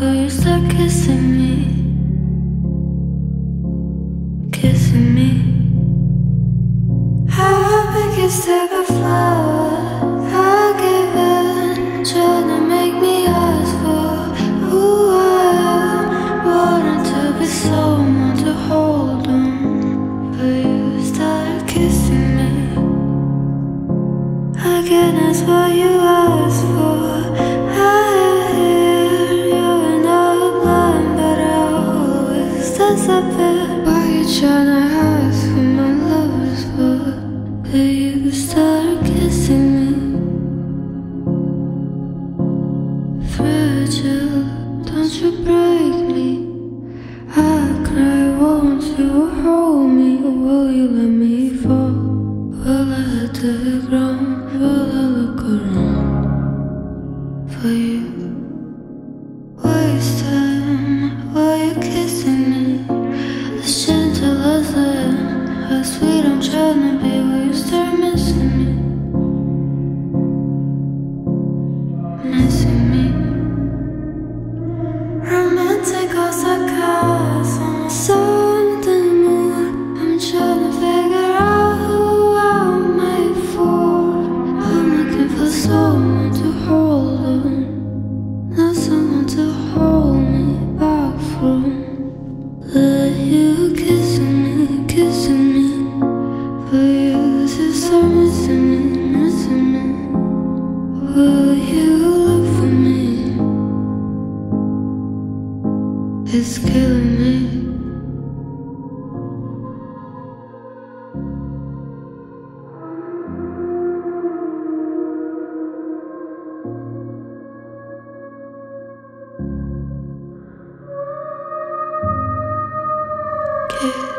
Will you start kissing me? Kissing me. How big is take a flower? I give in, trying to make me ask for who I am. Wanting to be someone to hold on. Will you start kissing me? I can't ask what you ask for. I hear you and I'm blind, but I always disappear. Why you tryna ask who my love is for? Will you start kissing me? Fragile, don't you break me. I cry, won't you hold me? Will you let me fall? Will I let the ground? Will I look around for you? Waste time while you're kissing me. As gentle as I am, how sweet I'm trying to be. Will you start missing me? Missing me. Romantic or sarcasm, something more. I'm trying to figure out who I'm made for. I'm looking for someone to hold on, not someone to hold me back from. Let you kissing me, kissing me. For you to start missing me, missing me. Will you look for me? It's killing me. Kiss